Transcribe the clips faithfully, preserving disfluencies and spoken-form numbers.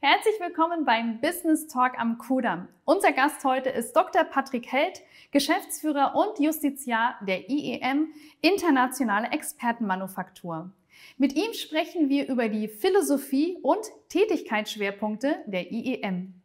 Herzlich willkommen beim Business Talk am Kudamm. Unser Gast heute ist Doktor Patrick Held, Geschäftsführer und Justiziar der I E M, Internationale Expertenmanufaktur. Mit ihm sprechen wir über die Philosophie und Tätigkeitsschwerpunkte der I E M.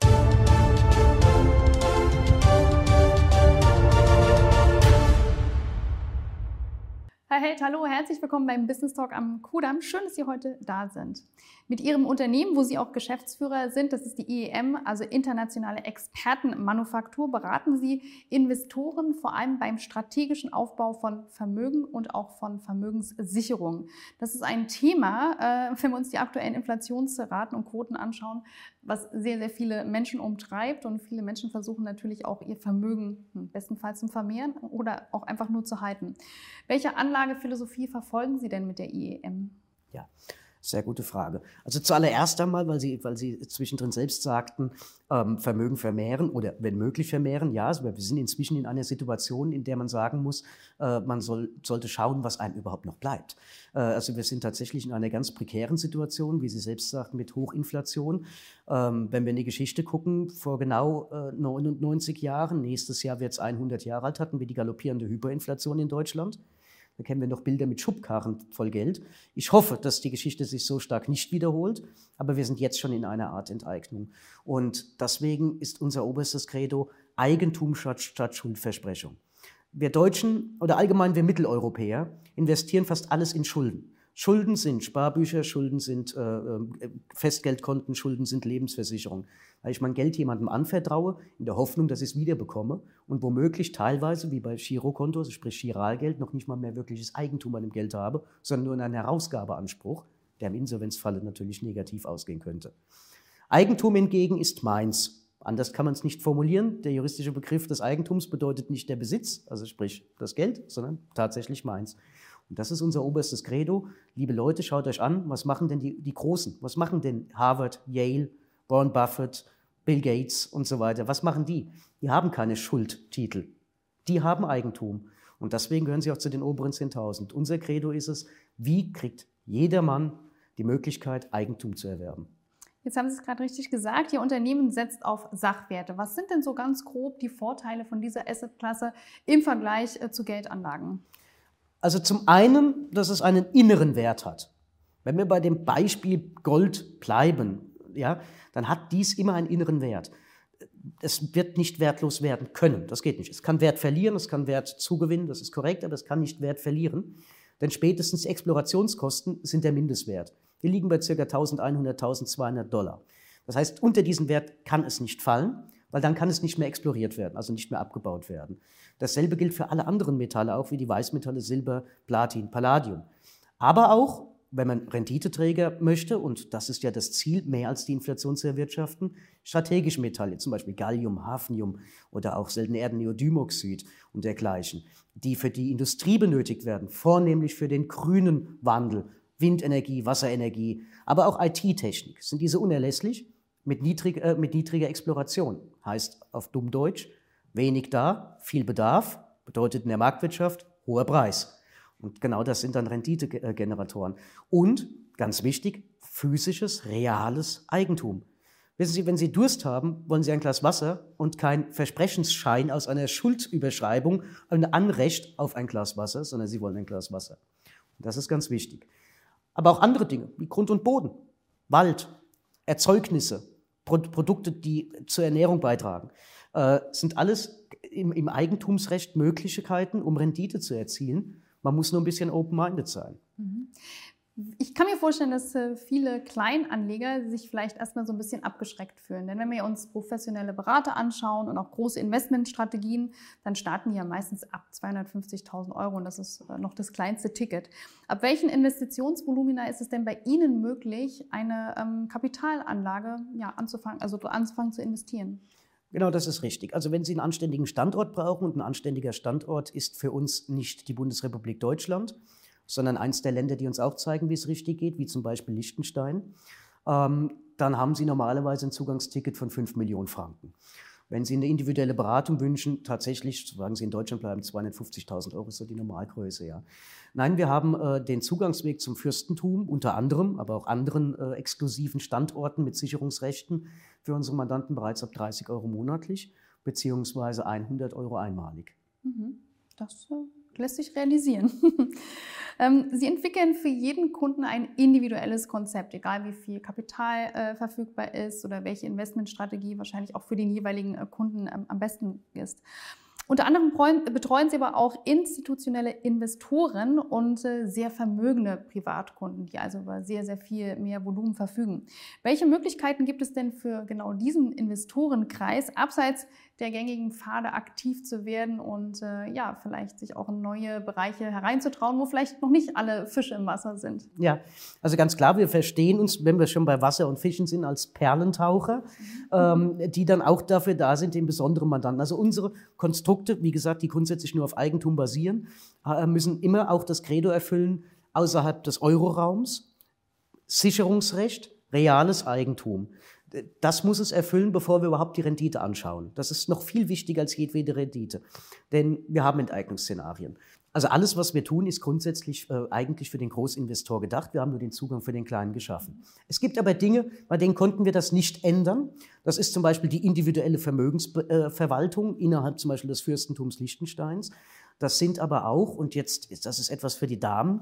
Herr Held, hallo, herzlich willkommen beim Business Talk am Kudamm. Schön, dass Sie heute da sind. Mit Ihrem Unternehmen, wo Sie auch Geschäftsführer sind, das ist die I E M, also Internationale Expertenmanufaktur, beraten Sie Investoren vor allem beim strategischen Aufbau von Vermögen und auch von Vermögenssicherung. Das ist ein Thema, wenn wir uns die aktuellen Inflationsraten und Quoten anschauen, was sehr, sehr viele Menschen umtreibt, und viele Menschen versuchen natürlich auch ihr Vermögen bestenfalls zu vermehren oder auch einfach nur zu halten. Welche Anlagephilosophie verfolgen Sie denn mit der I E M? Ja, sehr gute Frage. Also zuallererst einmal, weil Sie, weil Sie zwischendrin selbst sagten, ähm, Vermögen vermehren oder wenn möglich vermehren. Ja, also wir sind inzwischen in einer Situation, in der man sagen muss, äh, man soll, sollte schauen, was einem überhaupt noch bleibt. Äh, also wir sind tatsächlich in einer ganz prekären Situation, wie Sie selbst sagten, mit Hochinflation. Ähm, wenn wir in die Geschichte gucken, vor genau äh, neunundneunzig Jahren, nächstes Jahr wird es hundert Jahre alt, hatten wir die galoppierende Hyperinflation in Deutschland. Da kennen wir noch Bilder mit Schubkarren voll Geld. Ich hoffe, dass die Geschichte sich so stark nicht wiederholt, aber wir sind jetzt schon in einer Art Enteignung. Und deswegen ist unser oberstes Credo Eigentum statt, statt Schuldversprechung. Wir Deutschen oder allgemein wir Mitteleuropäer investieren fast alles in Schulden. Schulden sind Sparbücher, Schulden sind äh, Festgeldkonten, Schulden sind Lebensversicherung. Weil ich mein Geld jemandem anvertraue, in der Hoffnung, dass ich es wieder bekomme und womöglich teilweise, wie bei Girokonto, also sprich Giralgeld, noch nicht mal mehr wirkliches Eigentum an dem Geld habe, sondern nur einen Herausgabeanspruch, der im Insolvenzfalle natürlich negativ ausgehen könnte. Eigentum hingegen ist meins. Anders kann man es nicht formulieren. Der juristische Begriff des Eigentums bedeutet nicht der Besitz, also sprich das Geld, sondern tatsächlich meins. Und das ist unser oberstes Credo. Liebe Leute, schaut euch an, was machen denn die, die Großen? Was machen denn Harvard, Yale, Warren Buffett, Bill Gates und so weiter? Was machen die? Die haben keine Schuldtitel. Die haben Eigentum. Und deswegen gehören sie auch zu den oberen zehntausend. Unser Credo ist es, wie kriegt jeder Mann die Möglichkeit, Eigentum zu erwerben? Jetzt haben Sie es gerade richtig gesagt, Ihr Unternehmen setzt auf Sachwerte. Was sind denn so ganz grob die Vorteile von dieser Assetklasse im Vergleich zu Geldanlagen? Also zum einen, dass es einen inneren Wert hat. Wenn wir bei dem Beispiel Gold bleiben, ja, dann hat dies immer einen inneren Wert. Es wird nicht wertlos werden können, das geht nicht. Es kann Wert verlieren, es kann Wert zugewinnen, das ist korrekt, aber es kann nicht Wert verlieren. Denn spätestens die Explorationskosten sind der Mindestwert. Die liegen bei ca. eintausendeinhundert, eintausendzweihundert Dollar. Das heißt, unter diesen Wert kann es nicht fallen, weil dann kann es nicht mehr exploriert werden, also nicht mehr abgebaut werden. Dasselbe gilt für alle anderen Metalle, auch wie die Weißmetalle Silber, Platin, Palladium. Aber auch, wenn man Renditeträger möchte, und das ist ja das Ziel, mehr als die Inflation zu erwirtschaften, strategische Metalle, zum Beispiel Gallium, Hafnium oder auch seltene Erden, Neodymoxid und dergleichen, die für die Industrie benötigt werden, vornehmlich für den grünen Wandel, Windenergie, Wasserenergie, aber auch I T-Technik. Sind diese unerlässlich? Mit, niedrig, äh, mit niedriger Exploration. Heißt auf dumm Deutsch, wenig da, viel Bedarf, bedeutet in der Marktwirtschaft hoher Preis. Und genau das sind dann Renditegeneratoren. Und, ganz wichtig, physisches, reales Eigentum. Wissen Sie, wenn Sie Durst haben, wollen Sie ein Glas Wasser und kein Versprechensschein aus einer Schuldüberschreibung, ein Anrecht auf ein Glas Wasser, sondern Sie wollen ein Glas Wasser. Und das ist ganz wichtig. Aber auch andere Dinge, wie Grund und Boden, Wald, Erzeugnisse, Produkte, die zur Ernährung beitragen, äh, sind alles im, im Eigentumsrecht Möglichkeiten, um Rendite zu erzielen. Man muss nur ein bisschen open-minded sein. Mhm. Ich kann mir vorstellen, dass viele Kleinanleger sich vielleicht erstmal so ein bisschen abgeschreckt fühlen. Denn wenn wir uns professionelle Berater anschauen und auch große Investmentstrategien, dann starten die ja meistens ab zweihundertfünfzigtausend Euro, und das ist noch das kleinste Ticket. Ab welchen Investitionsvolumina ist es denn bei Ihnen möglich, eine ähm, Kapitalanlage ja, anzufangen, also anzufangen zu investieren? Genau, das ist richtig. Also wenn Sie einen anständigen Standort brauchen, und ein anständiger Standort ist für uns nicht die Bundesrepublik Deutschland, sondern eins der Länder, die uns auch zeigen, wie es richtig geht, wie zum Beispiel Liechtenstein, ähm, dann haben Sie normalerweise ein Zugangsticket von fünf Millionen Franken. Wenn Sie eine individuelle Beratung wünschen, tatsächlich, solange Sie in Deutschland bleiben, zweihundertfünfzigtausend Euro ist so die Normalgröße, ja. Nein, wir haben äh, den Zugangsweg zum Fürstentum, unter anderem, aber auch anderen äh, exklusiven Standorten mit Sicherungsrechten für unsere Mandanten bereits ab dreißig Euro monatlich, beziehungsweise hundert Euro einmalig. Mhm. Das äh, lässt sich realisieren. ähm, Sie entwickeln für jeden Kunden ein individuelles Konzept, egal wie viel Kapital äh, verfügbar ist oder welche Investmentstrategie wahrscheinlich auch für den jeweiligen äh, Kunden ähm, am besten ist. Unter anderem betreuen Sie aber auch institutionelle Investoren und äh, sehr vermögende Privatkunden, die also über sehr, sehr viel mehr Volumen verfügen. Welche Möglichkeiten gibt es denn für genau diesen Investorenkreis, abseits der gängigen Pfade aktiv zu werden und äh, ja, vielleicht sich auch in neue Bereiche hereinzutrauen, wo vielleicht noch nicht alle Fische im Wasser sind? Ja, also ganz klar, wir verstehen uns, wenn wir schon bei Wasser und Fischen sind, als Perlentaucher, mhm. ähm, die dann auch dafür da sind, den besonderen Mandanten. Also unsere Konstrukte, wie gesagt, die grundsätzlich nur auf Eigentum basieren, äh, müssen immer auch das Credo erfüllen, außerhalb des Euroraums, Sicherungsrecht, reales Eigentum. Das muss es erfüllen, bevor wir überhaupt die Rendite anschauen. Das ist noch viel wichtiger als jedwede Rendite, denn wir haben Enteignungsszenarien. Also alles, was wir tun, ist grundsätzlich äh, eigentlich für den Großinvestor gedacht. Wir haben nur den Zugang für den Kleinen geschaffen. Es gibt aber Dinge, bei denen konnten wir das nicht ändern. Das ist zum Beispiel die individuelle Vermögensverwaltung innerhalb zum Beispiel des Fürstentums Liechtensteins. Das sind aber auch, und jetzt ist das ist etwas für die Damen,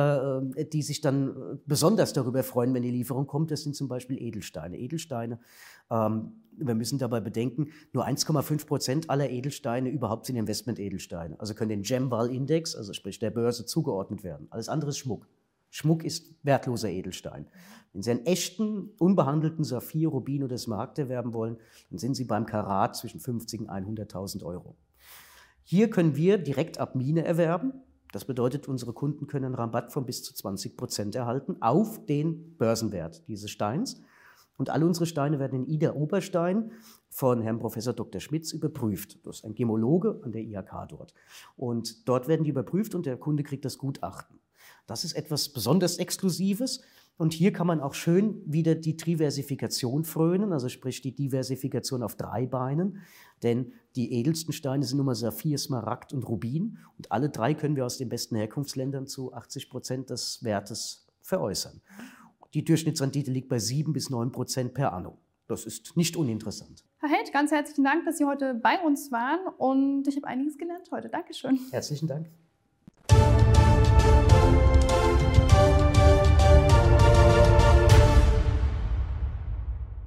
äh, die sich dann besonders darüber freuen, wenn die Lieferung kommt, das sind zum Beispiel Edelsteine. Edelsteine, ähm, wir müssen dabei bedenken, nur eins Komma fünf Prozent aller Edelsteine überhaupt sind Investment-Edelsteine. Also können den GEM-Val-Index, also sprich der Börse, zugeordnet werden. Alles andere ist Schmuck. Schmuck ist wertloser Edelstein. Wenn Sie einen echten, unbehandelten Saphir, Rubin oder Smaragd erwerben wollen, dann sind Sie beim Karat zwischen fünfzig und hunderttausend Euro. Hier können wir direkt ab Mine erwerben. Das bedeutet, unsere Kunden können einen Rabatt von bis zu zwanzig Prozent erhalten auf den Börsenwert dieses Steins. Und alle unsere Steine werden in Ida Oberstein von Herrn Professor Doktor Schmitz überprüft. Das ist ein Gemologe an der I H K dort. Und dort werden die überprüft und der Kunde kriegt das Gutachten. Das ist etwas besonders Exklusives. Und hier kann man auch schön wieder die Triversifikation frönen, also sprich die Diversifikation auf drei Beinen. Denn die edelsten Steine sind nun mal Saphir, Smaragd und Rubin. Und alle drei können wir aus den besten Herkunftsländern zu achtzig Prozent des Wertes veräußern. Die Durchschnittsrendite liegt bei sieben bis neun Prozent per annum. Das ist nicht uninteressant. Herr Held, ganz herzlichen Dank, dass Sie heute bei uns waren. Und ich habe einiges gelernt heute. Dankeschön. Herzlichen Dank.